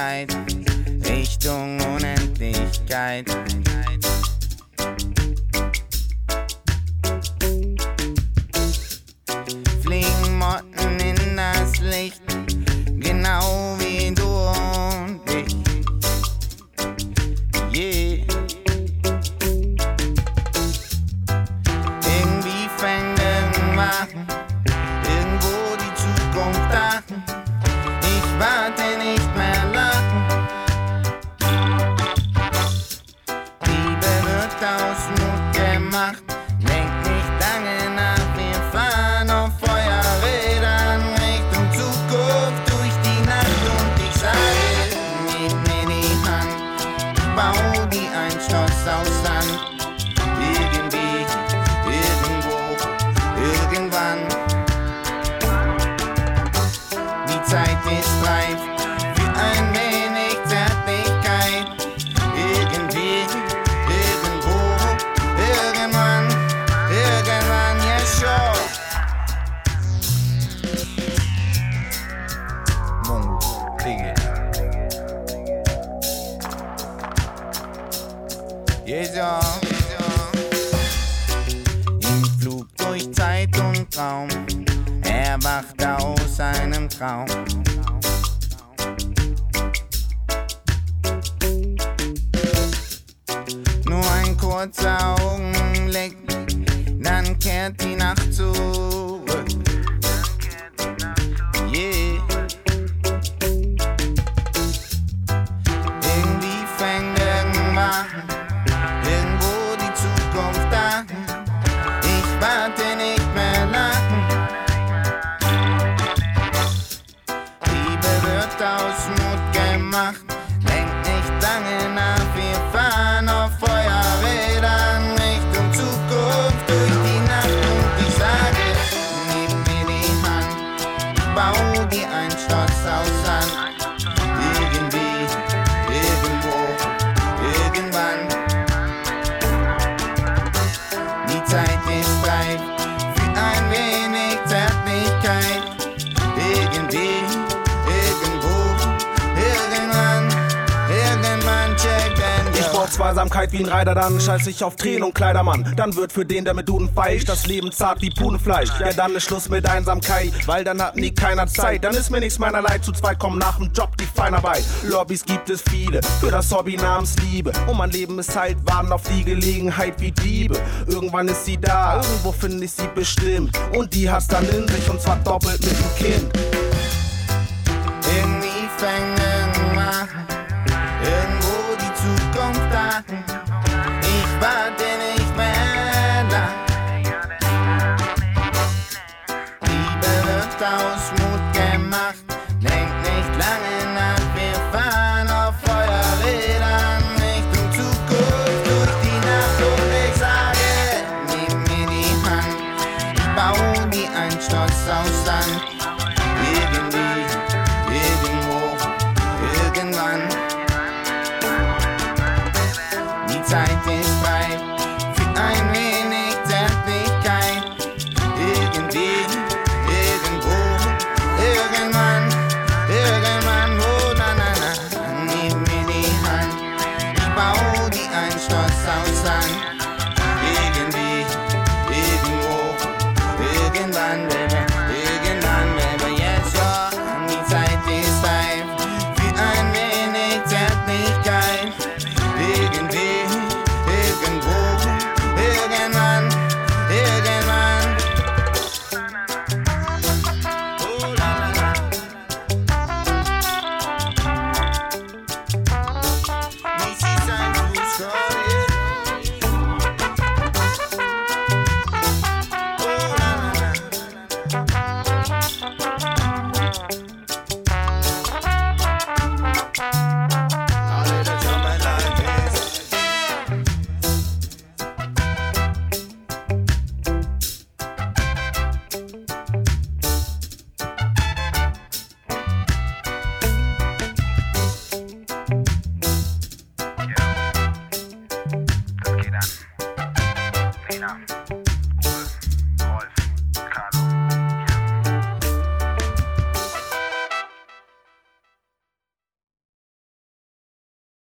Zeit, Richtung Unendlichkeit. Fliegen Motten in das Licht, genau wie du und ich. Yeah. Irgendwie fängt irgendwann irgendwo die Zukunft an. Ich warte nicht mehr lang. Liebe wird aus Mut gemacht. Denk nicht lange nach, wir fahren auf Feuerrädern Richtung Zukunft durch die Nacht. Und ich sage, gib mir die Hand, ich bau die ein Schloss aus Sand. Irgendwie, irgendwo, irgendwann. Die Zeit ist reif für ein wenig Zärtlichkeit. Irgendwie, irgendwo, irgendwann, yeah sure. Mongo, Digga. Yeah, im Flug durch Zeit und Raum, erwacht aus einem Traum. Nur ein kurzer Augenblick, dann kehrt die Nacht zurück. Yeah. Irgendwie fängt irgendwann irgendwo die Zukunft an. Ich warte nicht mehr lang. Liebe wird aus Mut gemacht. Denk nicht lange nach, wir fahren auf Feuerrädern Richtung Zukunft durch die Nacht. Und ich sage, gib mir die Hand, ich bau dir ein Schloss aus Sand. Irgendwie, irgendwo, irgendwann. Die Zeit ist reif für ein wenig Zärtlichkeit. Irgendwie, irgendwo, irgendwann checken. Ich brauch Zweisamkeit wie ein Reiter, dann scheiß ich auf Tränen und Kleidermann. Dann wird für den, der mit Duden feischt, das Leben zart wie Pudenfleisch. Ja, dann ist Schluss mit Einsamkeit, weil dann hat nie keiner Zeit. Dann ist mir nichts meiner Leid, zu zweit kommen nach dem Job die Feinarbeit. Lobbys gibt es viele, für das Hobby namens Liebe. Und mein Leben ist halt, warten auf die Gelegenheit wie Diebe. Irgendwann ist sie da, irgendwo finde ich sie bestimmt. Und die hat's dann in sich, und zwar doppelt mit dem Kind. Irgendwie fängt irgendwann irgendwo die Zukunft an. Ich warte nicht mehr lang. Liebe wird aus Mut gemacht. Denk nicht lange nach, wir fahren auf Feuerrädern Richtung Zukunft durch die Nacht. Und ich sage, gib mir die Hand, ich bau dir ein Schloss aus Sand. Irgendwie, irgendwo, irgendwann. Die Zeit